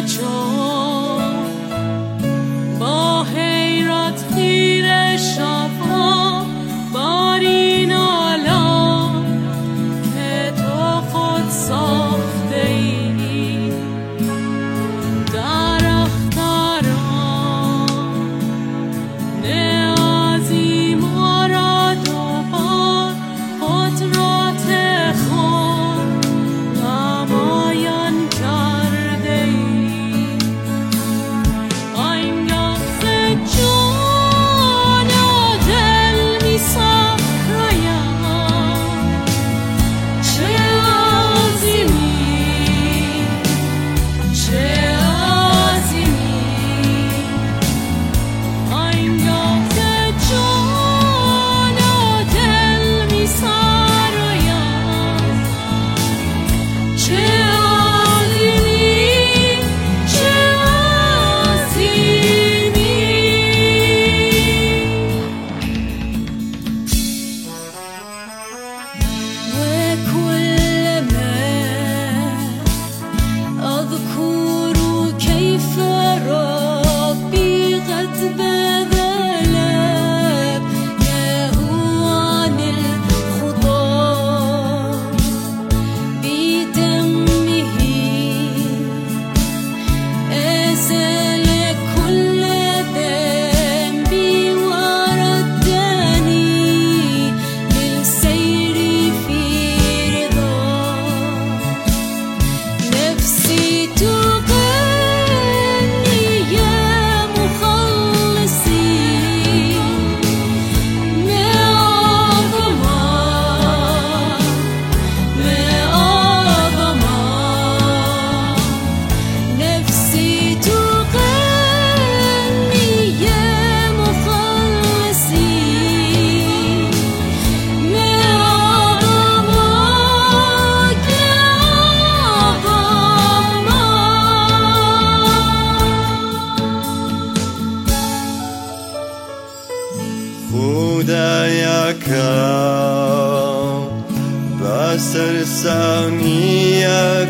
سرسامی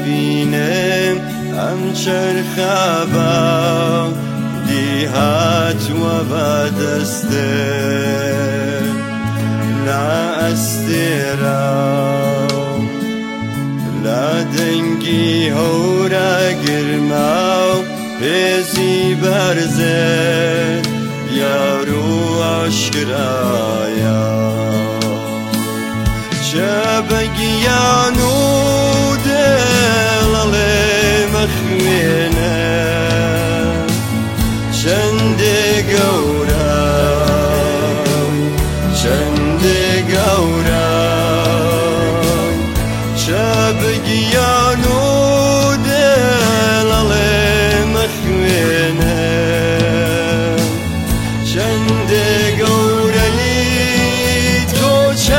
بینم همچر خبا دیهات و بدسته لا استرام لا دنگی هورا گرماو هزی برزه یارو عشقرایا شبقيانو دل مخوينا شندي قورا شبقيانو دل مخوينا شندي قورا تو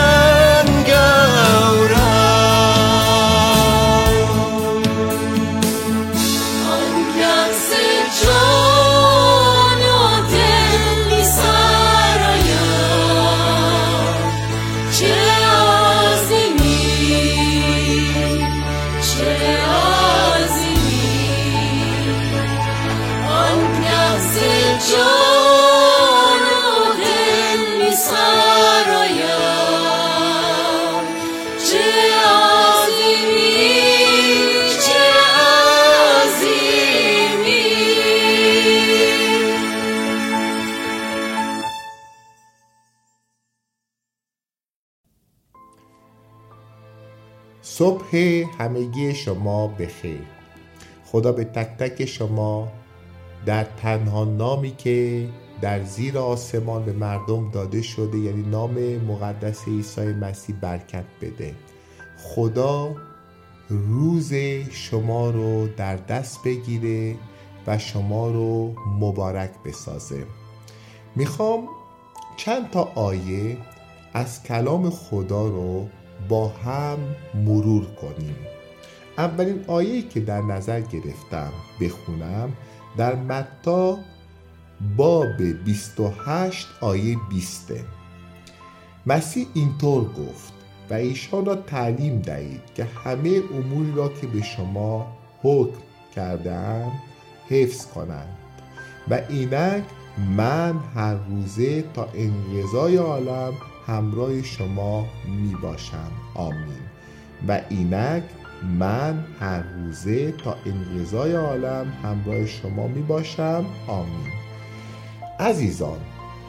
صبح همگی شما بخیر. خدا به تک تک شما در تنها نامی که در زیر آسمان به مردم داده شده، یعنی نام مقدس عیسی مسیح، برکت بده. خدا روز شما رو در دست بگیره و شما رو مبارک بسازه. میخوام چند تا آیه از کلام خدا رو با هم مرور کنیم. اولین آیه‌ای که در نظر گرفتم بخونم در متی باب 28 آیه 20. مسیح اینطور گفت: و ایشان را تعلیم دهید که همه اموری را که به شما حکم کرده‌ام حفظ کنند و اینک من هر روزه تا انقضای عالم همراه شما می باشم. آمین. و اینک من هر روزه تا انقضای عالم همراه شما می باشم. آمین. عزیزان،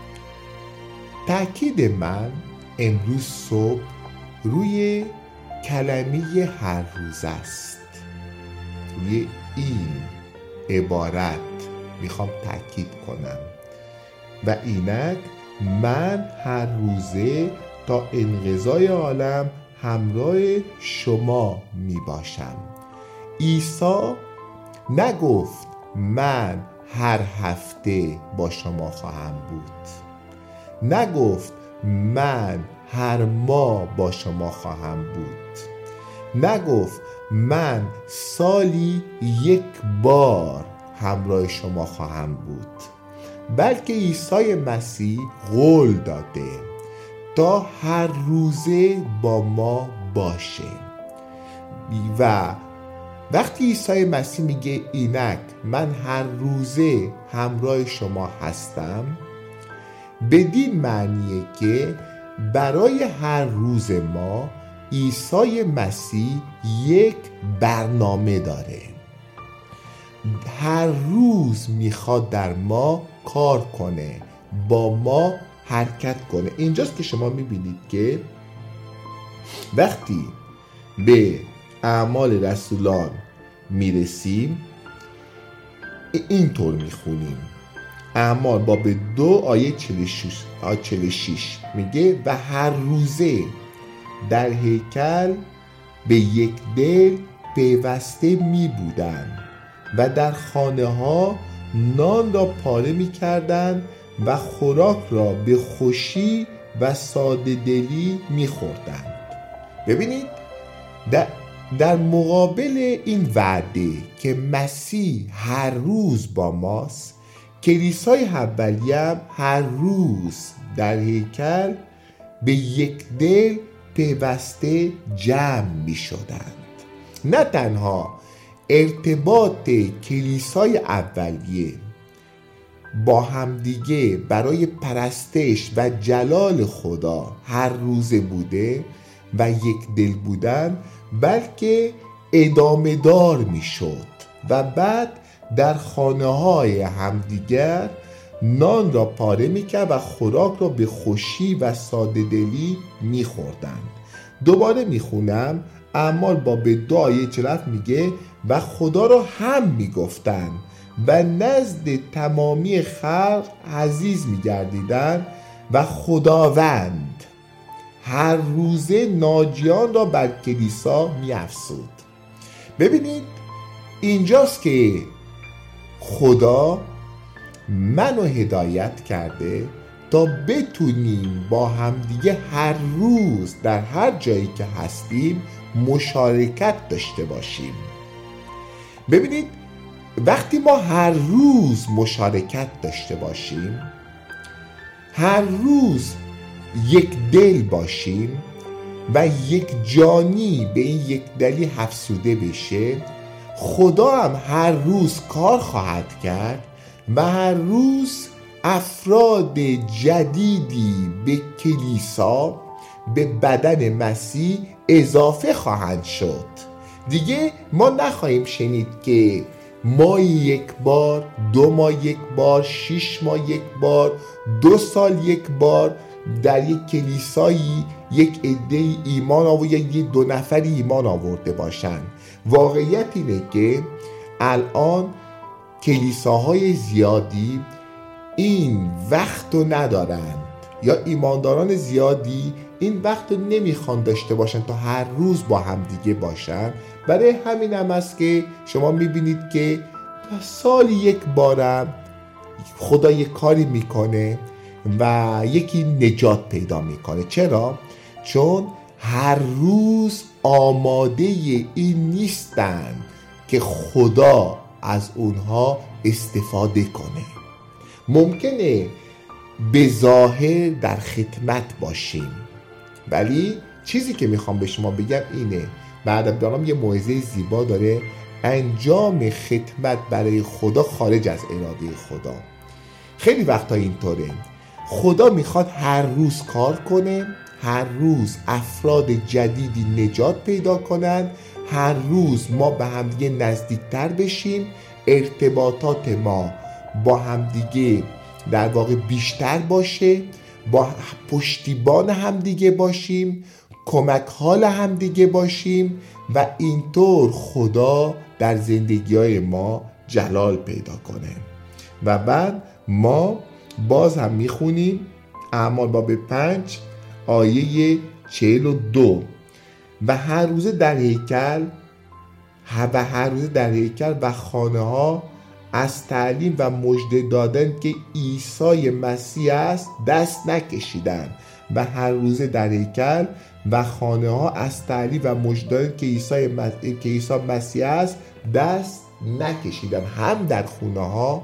تأکید من امروز صبح روی کلمه هر روز است. روی این عبارت میخوام تأکید کنم و اینک من هر روزه تا انقضای عالم همراه شما می باشم. عیسی نگفت من هر هفته با شما خواهم بود، نگفت من هر ماه با شما خواهم بود، نگفت من سالی یک بار همراه شما خواهم بود، بلکه عیسی مسیح قول داده تا هر روزه با ما باشه. و وقتی عیسی مسیح میگه اینک من هر روزه همراه شما هستم، بدین معنیه که برای هر روز ما عیسی مسیح یک برنامه داره. هر روز میخواد در ما کار کنه، با ما حرکت کنه. اینجاست که شما میبینید که وقتی به اعمال رسولان میرسیم اینطور میخونیم. اعمال باب 2 آیه 46 میگه و هر روزه در هیکل به یک دل پیوسته می بودند و در خانه ها نان را پاره می کردند و خوراک را به خوشی و ساده دلی می خوردند. ببینید در مقابل این وعده که مسیح هر روز با ماست، کلیسای اولیه هم هر روز در هیکل به یک دل پیوسته جمع می شدند. نه تنها ارتباط کلیسای اولیه با همدیگه برای پرستش و جلال خدا هر روزه بوده و یک دل بودن، بلکه ادامه دار می شد و بعد در خانه های همدیگر نان را پاره می کرد و خوراک را به خوشی و ساده دلی می خوردند. دوباره می خونم. اعمال باب 2 آیه 47 میگه و خدا را هم می گفتند و نزد تمامی خلق عزیز می گردیدند و خداوند هر روزه ناجیان را بر کلیسا می افزود. ببینید اینجاست که خدا منو هدایت کرده تا بتونیم با همدیگه هر روز در هر جایی که هستیم مشارکت داشته باشیم. ببینید وقتی ما هر روز مشارکت داشته باشیم، هر روز یک دل باشیم و یک جانی به این یک دلی افزوده بشه، خدا هم هر روز کار خواهد کرد و هر روز افراد جدیدی به کلیسا، به بدن مسیح اضافه خواهند شد. دیگه ما نخواهیم شنید که ماه یک بار، 2 ماه یک بار، 6 ماه یک بار، 2 سال یک بار در یک کلیسایی یک عده ایمان آورده یا 2 نفری ایمان آورده باشند. واقعیت اینه که الان کلیساهای زیادی این وقت رو ندارند یا ایمانداران زیادی این وقت رو نمیخوان داشته باشن تا هر روز با هم دیگه باشن. برای همین هم است که شما میبینید که سال یک بارم خدا یک کاری میکنه و یکی نجات پیدا میکنه. چرا؟ چون هر روز آماده این نیستن که خدا از اونها استفاده کنه. ممکنه به ظاهر در خدمت باشیم، ولی چیزی که میخوام به شما بگم اینه، بعد برام یه موعظه زیبا داره انجام خدمت برای خدا خارج از اراده خدا. خیلی وقتا اینطوره، خدا میخواد هر روز کار کنه، هر روز افراد جدیدی نجات پیدا کنن، هر روز ما به همدیگه نزدیکتر بشیم، ارتباطات ما با همدیگه در واقع بیشتر باشه، با پشتیبان همدیگه باشیم، کمک حال همدیگه باشیم و اینطور خدا در زندگی‌های ما جلال پیدا کنه. و بعد ما باز هم میخونیم اعمال باب 5 آیه 42 و هر روزه در هیکل و خانه ها از تعلیم و مژده دادن که عیسی مسیح است دست نکشیدند. و هر روزه در هیکل و خانه ها از تعلیم و مژده دادن که عیسی مسیح است دست نکشیدند. هم در خونه ها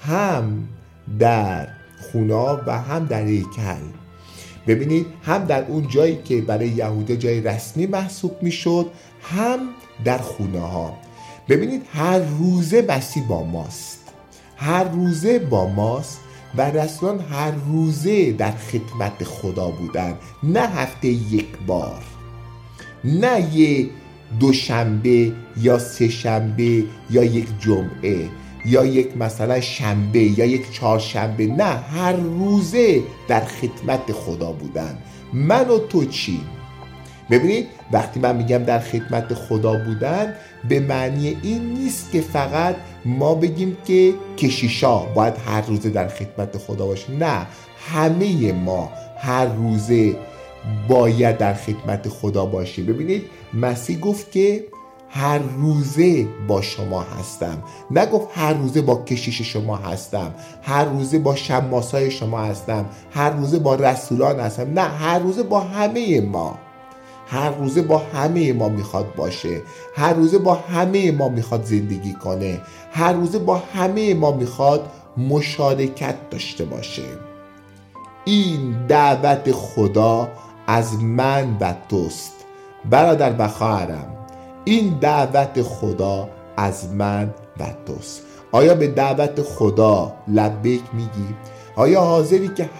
و هم در هیکل. ببینید، هم در اون جایی که برای یهودی جای رسمی محسوب میشد، هم در خونه ها. ببینید، هر روزه مسیح با ماست، هر روزه با ماست و رسولان هر روزه در خدمت خدا بودن، نه هفته یک بار، نه یه دوشنبه یا سه شنبه یا یک جمعه یا یک مثلا شنبه یا یک چهارشنبه، نه، هر روزه در خدمت خدا بودن. من و تو چی؟ ببینید، وقتی من میگم در خدمت خدا بودن، به معنی این نیست که فقط ما بگیم که کشیشا باید هر روزه در خدمت خدا باشه. نه، همه ما هر روزه باید در خدمت خدا باشیم. ببینید، مسیح گفت که هر روزه با شما هستم، نگفت هر روزه با کشیش شما هستم، هر روزه با شماسای شما هستم، هر روزه با رسولان هستم. نه، هر روزه با همه ما، هر روزه با همه ما میخواد باشه، هر روزه با همه ما میخواد زندگی کنه، هر روزه با همه ما میخواد مشارکت داشته باشه. این دعوت خدا از من و توست برادر و خواهرم، این دعوت خدا از من و توست. آیا به دعوت خدا لبیک میگی؟ آیا حاضری که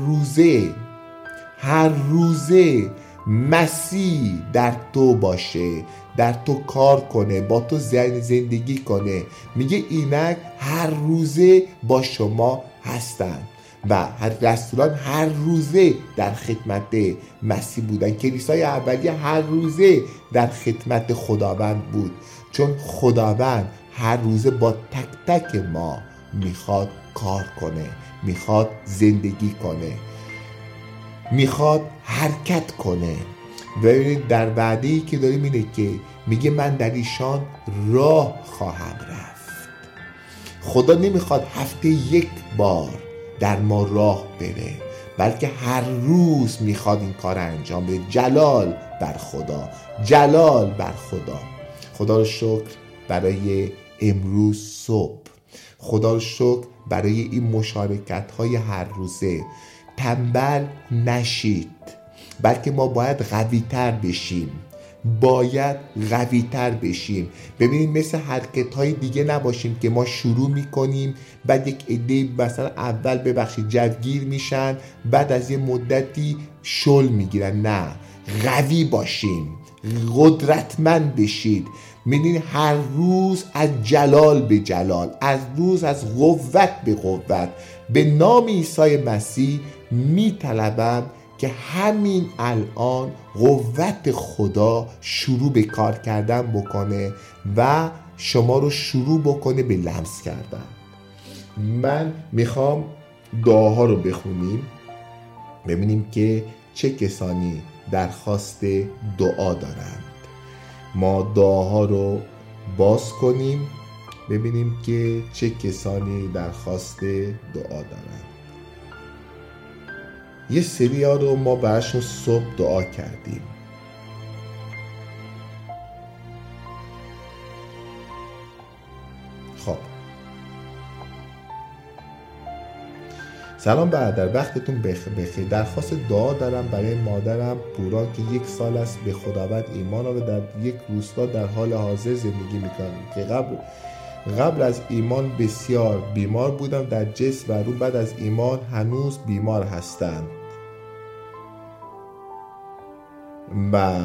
هر روزه مسیح در تو باشه، در تو کار کنه، با تو زندگی کنه؟ میگه اینک هر روزه با شما هستن و رسولان هر روزه در خدمت مسیح بودن. کلیسای اولیه هر روزه در خدمت خداوند بود، چون خداوند هر روزه با تک تک ما میخواد کار کنه، میخواد زندگی کنه، میخواد حرکت کنه. ببینید، در وعده‌ای که داریم اینه که میگه من در ایشان راه خواهم رفت. خدا نمیخواد هفته یک بار در ما راه بره، بلکه هر روز میخواد این کار انجام بده. جلال بر خدا، جلال بر خدا. خدا رو شکر برای امروز صبح، خدا رو شکر برای این مشارکت های هر روزه. تنبل نشید، بلکه ما باید قوی تر بشیم، باید قوی تر بشیم. ببینید، مثل حرکت های دیگه نباشیم که ما شروع میکنیم، بعد یک عده مثلا اول جوگیر میشن، بعد از یه مدتی شل میگیرن. نه، قوی باشیم، قدرتمند بشید. میدونید، هر روز از جلال به جلال، از قوت به قوت به نام عیسی مسیح میطلبم که همین الان قوت خدا شروع به کار کردن بکنه و شما رو شروع بکنه به لمس کردن. من میخوام دعاها رو بخونیم، ببینیم که چه کسانی درخواست دعا دارند. ما دعاها رو باز کنیم، ببینیم که چه کسانی درخواست دعا دارند. یه سری ها رو ما براشون صبح دعا کردیم. خب، سلام برادر، وقتتون بخیر. درخواست دعا دارم برای مادرم پورا که 1 سال است به خداوند ایمان آورده، در یک روستا در حال حاضر زندگی میکنم که قبل از ایمان بسیار بیمار بودم در جسم و رو بعد از ایمان هنوز بیمار هستند و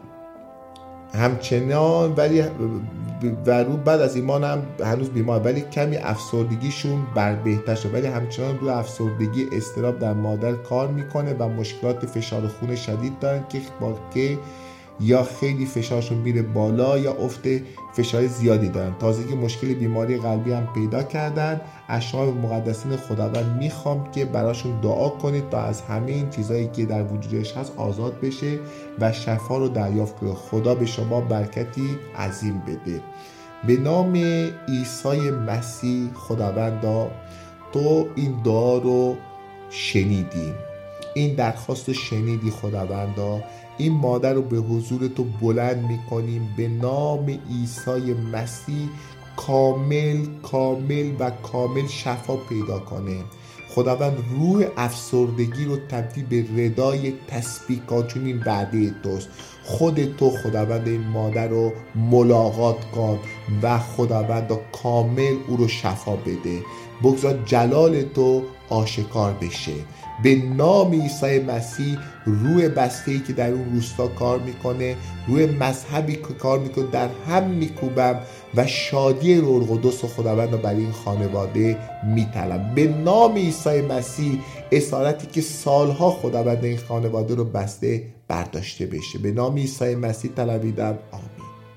همچنان ولی و رو بعد از ایمان هم هنوز بیمار، ولی کمی افسردگیشون بهتر شد، ولی همچنان رو افسردگی اضطراب در مادر کار میکنه و مشکلات فشار خون شدید دارن که یا خیلی فشارشون میره بالا یا افت فشار زیادی دارن. تازگی مشکل بیماری قلبی هم پیدا کردن. از شما به مقدسین خداوند میخوام که براشون دعا کنید تا از همه این چیزایی که در وجودش هست آزاد بشه و شفا رو دریافت کنه. خدا به شما برکتی عظیم بده. به نام عیسی مسیح خداوندا، تو این دعا رو شنیدی، این درخواست رو شنیدی خداوندا. این مادر رو به حضور تو بلند میکنیم به نام عیسی مسیح، کامل شفا پیدا کنه. خداوند روح افسردگی رو تبدیل به ردای تسبیح کن، چون این وعده توست. خود تو خداوند این مادر رو ملاقات کن و خداوند کامل او رو شفا بده. بگذار جلال تو آشکار بشه. به نام عیسی مسیح روی بسته‌ای که در اون روستا کار میکنه، روی مذهبی که کار میکنه، در هم میکوبم و شادی روح القدس و خداوند رو برای این خانواده میطلبم. به نام عیسی مسیح اسارتی که سالها خداوند این خانواده رو بسته برداشته بشه. به نام عیسی مسیح طلبیدم، آمین.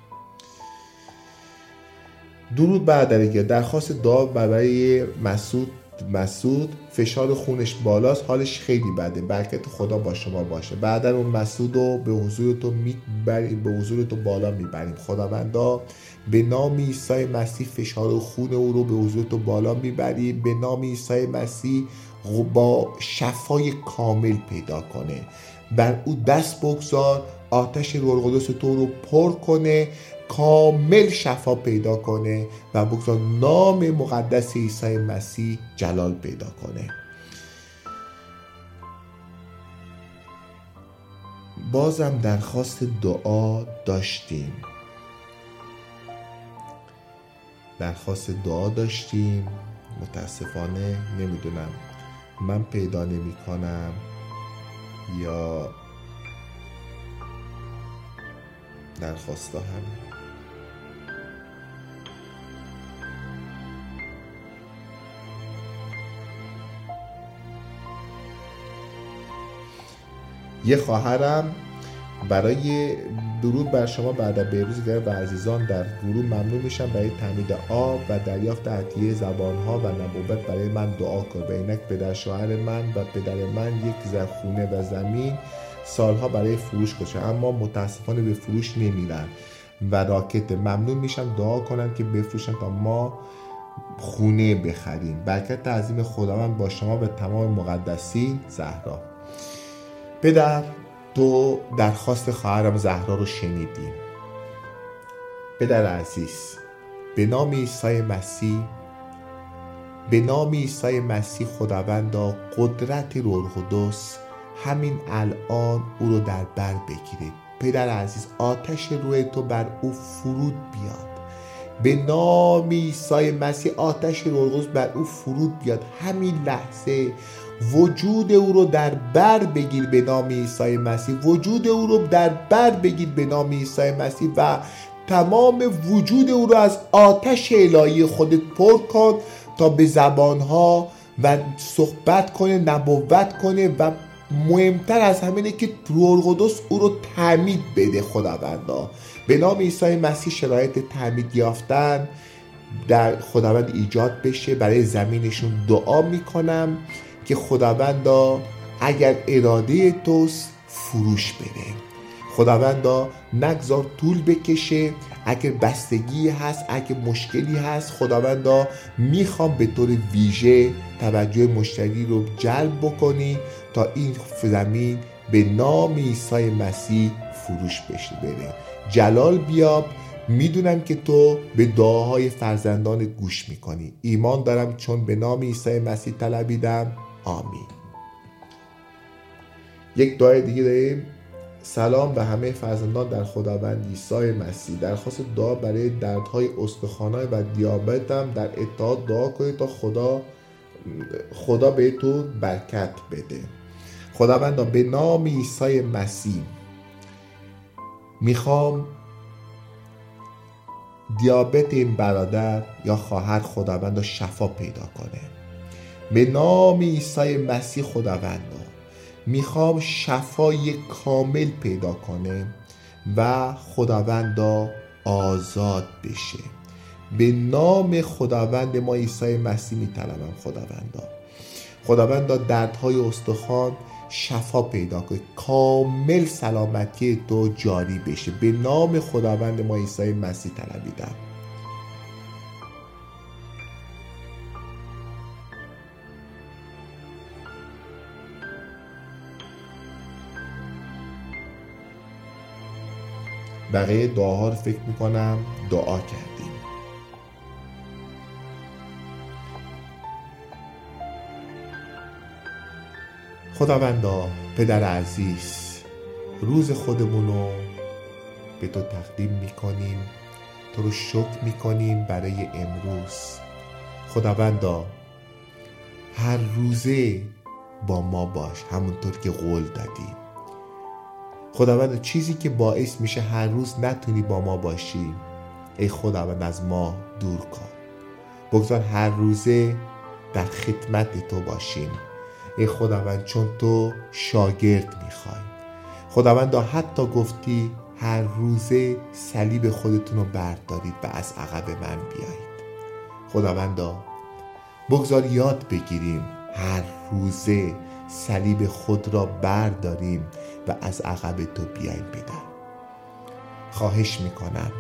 درود برادر، درخواست دعا برای مسعود فشار خونش بالاست، حالش خیلی بده. برکت خدا با شما باشه. بعد اون مسعود رو به حضور تو بالا میبریم. خداوندا به نام عیسی مسیح فشار خون او رو به حضور تو بالا میبریم. به نام عیسی مسیح با شفای کامل پیدا کنه. بر او دست بگذار، آتش روح القدس تو رو پر کنه، کامل شفا پیدا کنه و بگذار نام مقدس عیسی مسیح جلال پیدا کنه. بازم درخواست دعا داشتیم. متاسفانه نمیدونم من پیدا نمی کنم یا درخواست هم. یه خواهرم برای درود بر شما بعد بهروز و عزیزان در گروه ممنون میشم برای تامین آب و دریافت عطیه زبانها و نبوت برای من دعا کن. و اینک پدر شوهر من و پدر من یک خونه و زمین سالها برای فروش گذاشتن، اما متاسفانه به فروش نمیرن و راکت. ممنون میشم دعا کنن که بفروشن تا ما خونه بخریم. برکت عظیم خداوند با شما و تمام مقدسین. زهرا. پدر، تو درخواست خواهرم زهرا رو شنیدیم. پدر عزیز، به نام عیسی مسیح خداوندا قدرت روح القدس همین الان او رو در بر بگیرید. پدر عزیز، آتش روح تو بر او فرود بیاد. به نام عیسی مسیح آتش روح القدس بر او فرود بیاد. همین لحظه وجود او رو در بر بگیر به نام عیسی مسیح. وجود او رو در بر بگیر به نام عیسی مسیح و تمام وجود او رو از آتش الهی خودت پر کن تا به زبانها و صحبت کنه، نبوت کنه و مهمتر از همه اینه که روح القدس او رو تعمید بده. خداوندا به نام عیسی مسیح شرایط تعمید یافتن در خداوند ایجاد بشه. برای زمینشون دعا میکنم که خداوندا اگر اراده توست فروش بره. خداوندا نگذار طول بکشه. اگر بستگی هست، اگر مشکلی هست، خداوندا میخوام به طور ویژه توجه مشتری رو جلب بکنی تا این زمین به نام عیسی مسیح فروش بشه بره. جلال بیاب. میدونم که تو به دعاهای فرزندان گوش میکنی. ایمان دارم چون به نام عیسی مسیح طلبیدم، آمین. یک دعای دیگه داریم. سلام به همه فرزندان در خداوند عیسی مسیح. درخواست دعا برای دردهای استخوان‌های و دیابتم در اتحاد دعا کنید تا خدا بهتون برکت بده. خداوندا به نام عیسی مسیح میخوام دیابت این برادر یا خواهر خداوندا شفا پیدا کنه. به نام عیسی مسیح خداوندا میخوام شفای کامل پیدا کنه و خداوندا آزاد بشه. به نام خداوند ما عیسی مسیح میطلبم خداوندا دردهای استخوان شفا پیدا کنه، کامل سلامتی تو جاری بشه. به نام خداوند ما عیسی مسیح طلبیدم. بقیه دعاها رو فکر میکنم دعا کردیم. خداوندا پدر عزیز، روز خودمونو به تو تقدیم میکنیم، تو رو شکر میکنیم برای امروز. خداوندا هر روزه با ما باش، همونطور که قول دادی. خداوندا چیزی که باعث میشه هر روز نتونی با ما باشی، ای خداوند از ما دور کن. بگذار هر روزه در خدمت تو باشیم ای خداوند، چون تو شاگرد میخوای. خداوندا حتی گفتی هر روزه صلیب خودتون رو بردارید و از عقب من بیایید. خداوندا بگذار یاد بگیریم هر روزه صلیب خود را برداریم و از عقب تو بیاییم پدر. خواهش میکنم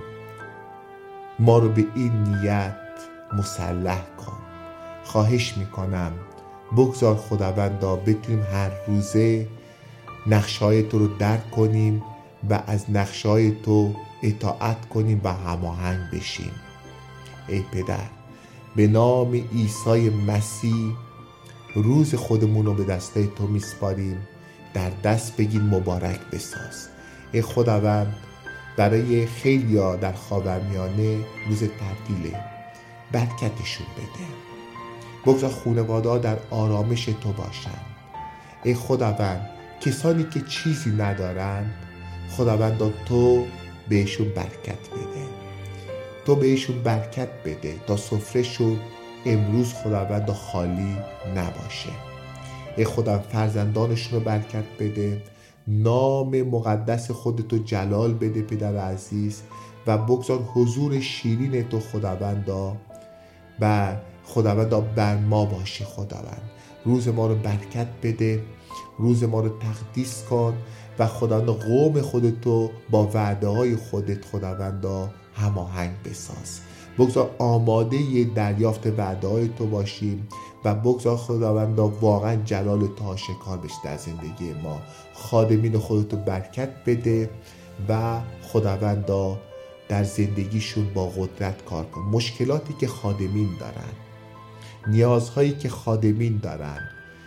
ما رو به این نیت مسلح کن. خواهش میکنم بگذار خداوندا بتونیم هر روزه نقشه‌های تو رو درک کنیم و از نقشه‌های تو اطاعت کنیم و هماهنگ بشیم. ای پدر، به نام عیسی مسیح روز خودمون رو به دستای تو میسپاریم. در دست بگیر، مبارک بساز. ای خداوند، برای خیلیا در خاورمیانه روز تعطیله، برکتشون بده. بگذار خانواده‌ها در آرامش تو باشن. ای خداوند، کسانی که چیزی ندارن، خداوند تو بهشون برکت بده. تو بهشون برکت بده تا سفره‌شون امروز خداوند خالی نباشه. ای خدا فرزندانشون رو برکت بده. نام مقدس خودتو جلال بده پدر عزیز و بگذار حضور شیرین تو خداوندا و خداوندا بر ما باشه. خداوند روز ما رو برکت بده، روز ما رو تقدیس کن و خداوندا قوم خودتو با وعده های خودت خداوندا هماهنگ بساز. بگذار آماده دریافت وعده های تو باشیم و بگذار خداوندا واقعا جلال تو آشکار بشه در زندگی ما. خادمین خودتو برکت بده و خداوندا در زندگیشون با قدرت کار کن. مشکلاتی که خادمین دارن، نیازهایی که خادمین دارن،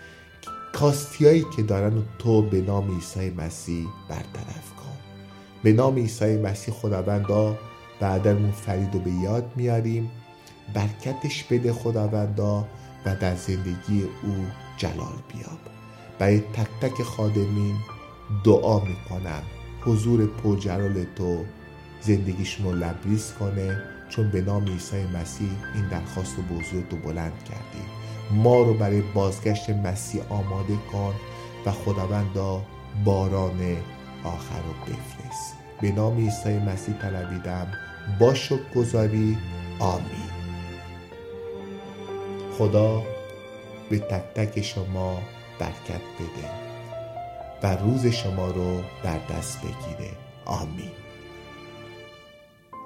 کاستیایی که دارن، تو به نام عیسی مسیح برطرف کن. به نام عیسی مسیح خداوندا بعدمون فرید رو به یاد میاریم. برکتش بده خداوندا و در زندگی او جلال بیاب. برای تک تک خادمین دعا میکنم حضور پرجلال تو زندگیشون رو لبریز کنه، چون به نام عیسی مسیح این درخواست و بزرگ تو بلند کردیم. ما رو برای بازگشت مسیح آماده کن و خداوندا باران آخر رو بفرست. به نام عیسی مسیح طلبیدم، با شکرگزاری. آمین. خدا به تک تک شما برکت بده و روز شما رو در دست بگیره. آمین.